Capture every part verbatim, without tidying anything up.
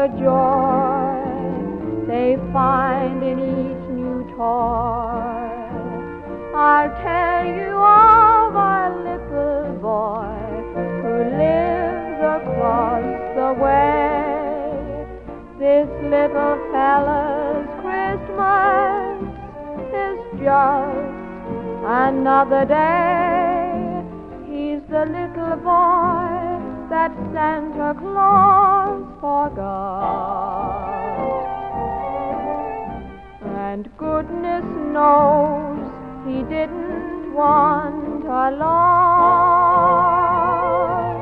the joy they find in each new toy. I'll tell you of a little boy who lives across the way. This little fella's Christmas is just another day. He's the little boy that Santa Claus forgot. And goodness knows he didn't want a lot.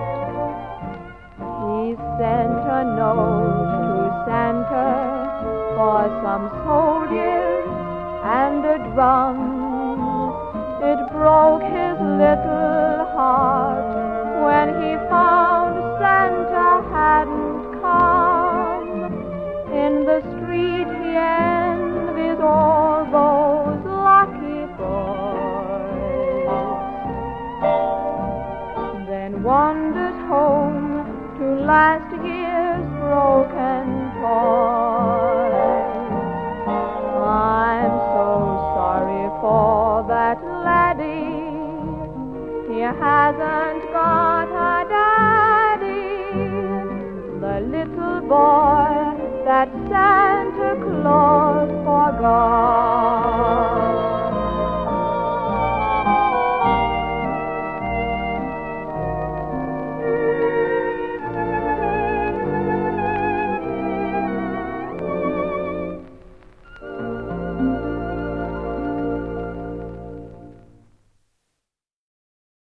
He sent a note to Santa for some soldiers and a drum. It broke his little heart when he found Santa hadn't come. In the street he envies all those lucky boys, then wanders home to last year's broken toys. I'm so sorry for that laddie, he hasn't got a daddy, the little boy that Santa Claus forgot.